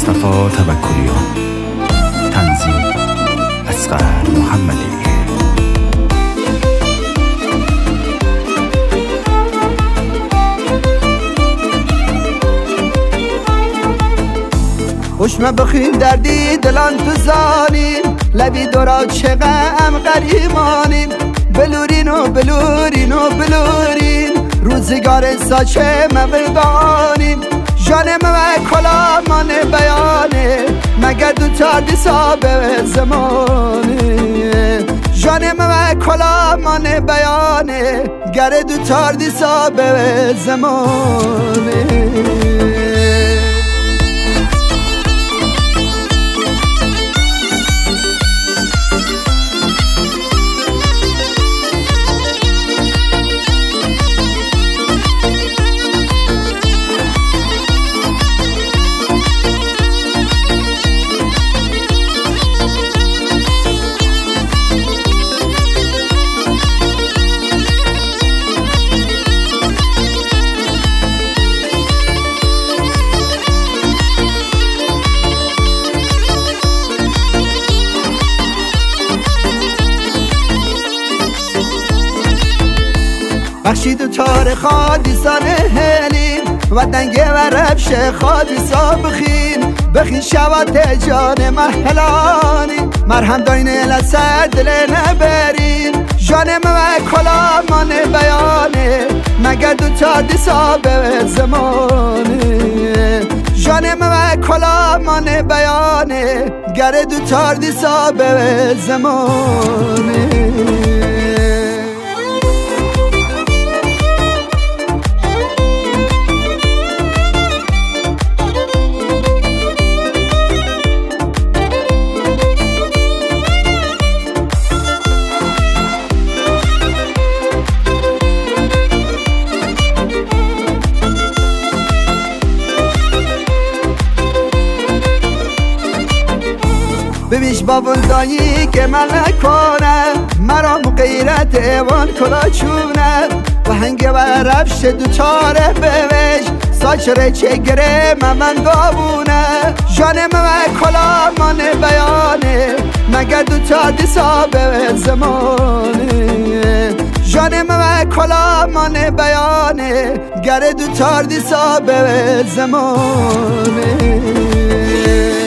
مصطفی توکلیان. تنظیم اصغر محمدی. خوشم بخین دردی دلان بزانیم، لبی دورا چقم قریمانیم، بلورین و بلورین و بلورین، روزگار ساچه مبردانیم. جانم و کلامان بیانه، مگر دو تا دیسا به زمانه. جانم و کلامان بیانه، گر دو تا دیسا به زمانه. بخشید و تار خادی سانه هلین، و دنگه و ربش خادی سا بخین شوات جان محلانی، مرهم داینه لسر دل نبرین. جانم و کلامان بیانه، مگر دو تا دیسا به زمانه. جانم و کلامان بیانه، گر دو تا دیسا به زمانه. ببیش بابون دایی که من نکنه، مرام غیرت ایوان کلا چونه، و هنگه و رفش دوچاره بوش، ساچره چگره من گابونه. جانم و کلامان بیانه، مگر دوچار دیسا به زمانه. جانم و کلامان بیانه، گر دوچار دیسا به زمانه.